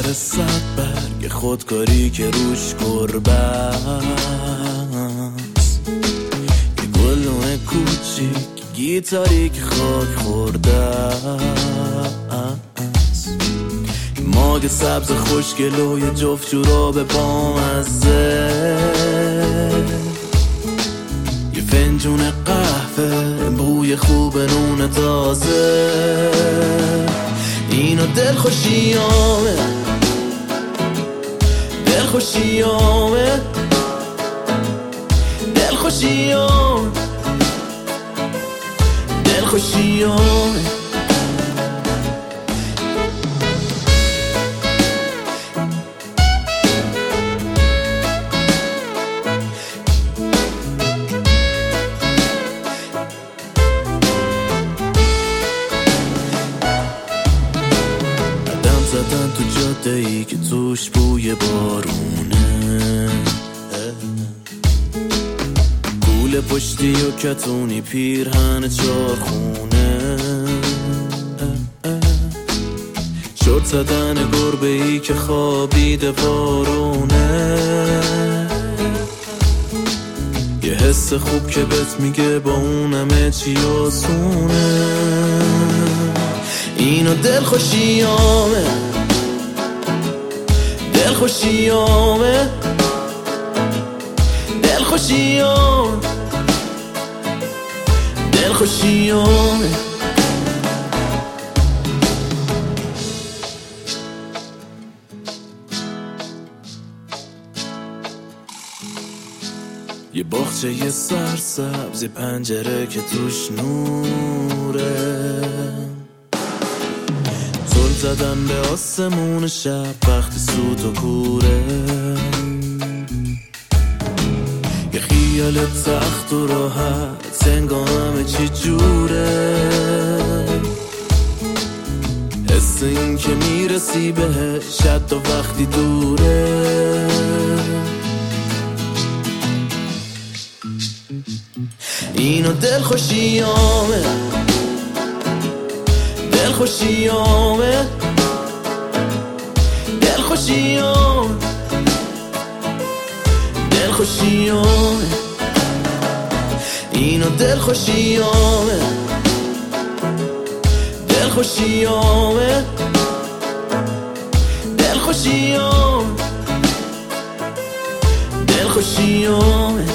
سر 100 برگ خودکاری که روش گربه است، یه گلونه کوچیک گیتاری که خاک خورده است، ماگ سبز خوشگل و یه جفت جوراب بامزه، یه فنجون قهوه بوی خوب نون تازه. اینو دلخوشیامه، دلخوشیامه، دلخوشیامه، دلخوشیامه. زدن تو جاده ای که توش بوی بارونه، کوله پشتی و کتونی پیرهن چارخونه، شورت زدن گربه ای که خوابیده بارونه، یه حس خوب که بهت میگه با اونمه چی آسونه. اینو دلخوشیامه، دلخوشیامه، دلخوشیامه، دلخوشیامه. یه باغچه یه سرسبز، یه پنجره که توش نوره، زدن به آسمون شب وقتی سوت و کوره، یه خیال تخت و راحت انگار همه چی جوره، حس این که میرسی بهش حتی وقتی دوره. اینو دلخوشیامه، دلخوشیامه، دلخوشیامه، دلخوشیامه. اینو دلخوشیامه، دلخوشیامه، دلخوشیامه، دلخوشیامه.